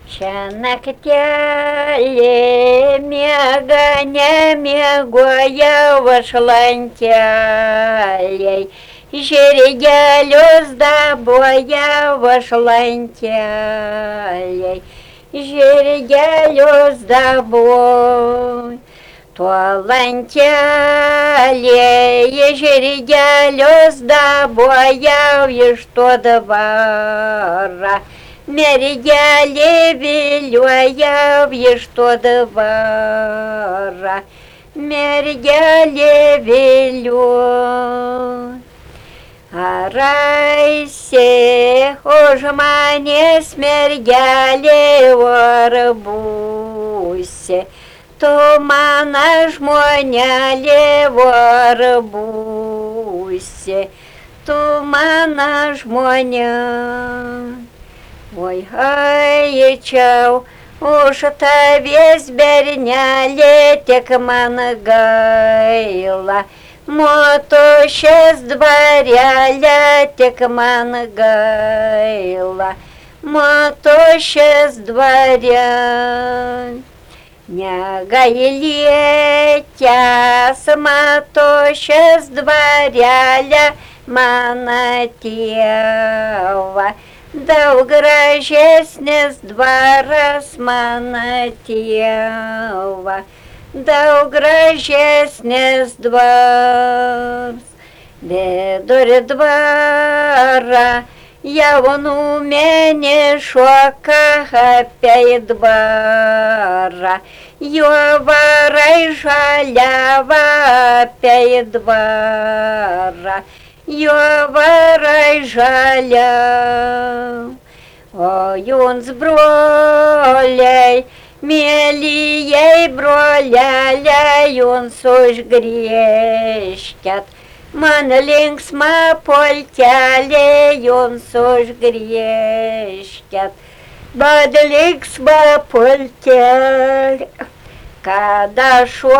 Šią naktelį miega nemiegoja vašlankeliai, žirgelius daboja vašlankeliai, žirgelius daboja. Tuo lankeliai žirgelius daboja iš to dvarą. Mergelė vilioja iš to dvarą, mergelė vilioja. Ar eisi už manęs, mergelė, ar būsi tu mano žmonelė, ar būsi tu mano žmonė. Oi, eičiau už tavęs, bernelė, tik man gaila, motušės dvarelė, tik man gaila, motušės dvarelė. Negailėkęs motušės dvarelė, mano tėva, daug gražesnis dvaras, mano tėva, daug gražesnis dvaras. Vidur dvarą jaunų menišoka apie dvarą, jo varai žaliava apie dvarą, jo varai žalia. O jums, broliai, mėlyjei broleliai, jums užgriežkit man linksmą polkelį, jums užgriežkit man linksmą polkelį. Kada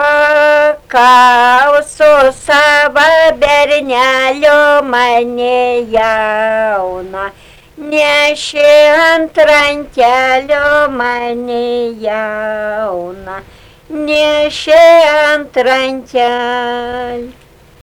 šokau su savo berneliu, mane jauna nešė ant rankelio, mane jauna nešė ant rankelio.